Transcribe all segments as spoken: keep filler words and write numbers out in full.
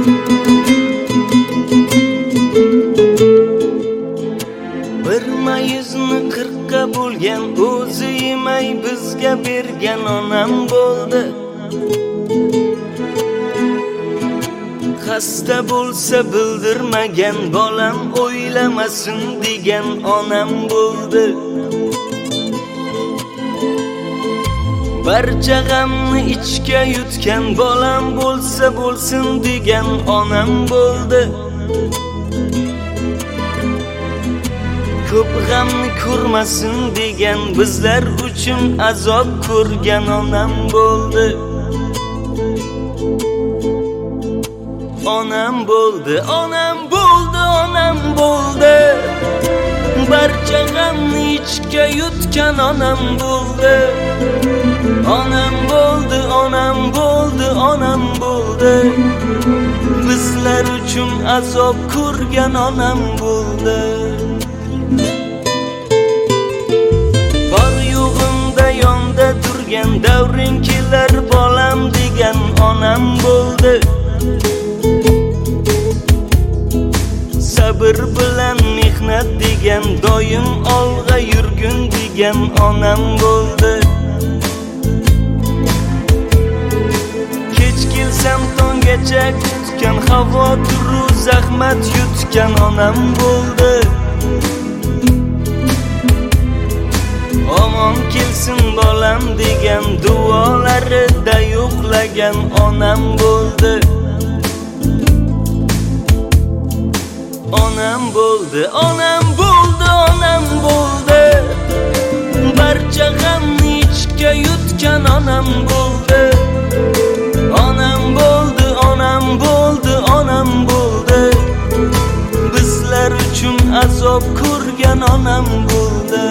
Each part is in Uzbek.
Bir mayuzni qirqqa bo'lgan, o'zi yemay bizga bergan onam bo'ldi. Xasta bo'lsa bildirmagan, bolam o'ylamasin degan onam bo'ldi. Barcha g'amni ichga yutgan, bolam bo'lsa bo'lsin degan onam bo'ldi. Ko'p g'amni ko'rmasin degan, bizlar uchun azob ko'rgan onam bo'ldi. Onam bo'ldi, onam bo'ldi, onam bo'ldi. Barcha g'amni ichga yutgan onam bo'ldi. Onam bo'ldi, onam bo'ldi, onam bo'ldi. Bizlar uchun azob ko'rgan onam bo'ldi. Bor yo'g'imda yonda turgan, davring kelar bolam degan onam bo'ldi. Sabr bilan mehnat degan, doim olg'a yurgin degan onam bo'ldi. Kech kelsam tonggacha kutgan, xavotir u zahmat yutgan onam bo'ldi. Omon kelsin bolam degan, duolarida yo'qlagan onam bo'ldi. Onam bo'ldi, onam bo'ldi, onam bo'ldi. Barcha g'amni ichga yutgan onam bo'ldi. Onam bo'ldi, onam bo'ldi, onam bo'ldi. Bizlar uchun azob ko'rgan onam bo'ldi.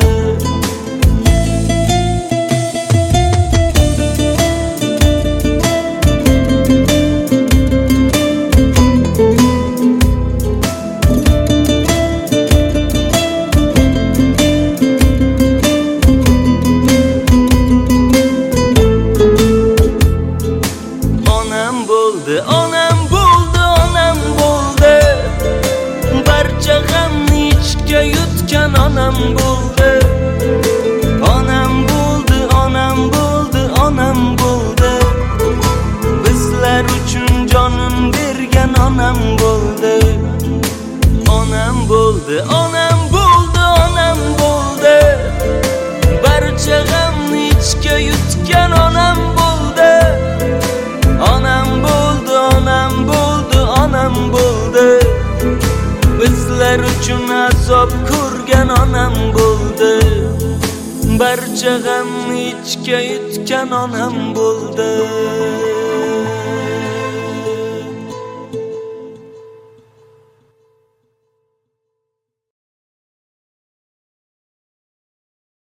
Onam bo'ldi, onam bo'ldi, onam bo'ldi. Barcha g'amni ichga yutgan onam bo'ldi. Onam bo'ldi, onam bo'ldi, onam bo'ldi. Bizlar uchun jonin bergan onam bo'ldi. Onam bo'ldi, onam bo'ldi, onam bo'ldi. Barcha g'amni ichga yutgan onam bo'ldi. Onam bo'ldi, onam bo'ldi, onam bo'ldi. Bizlar uchun azob ko'rgan onam bo'ldi. Barcha g'amni ichga yutgan onam bo'ldi.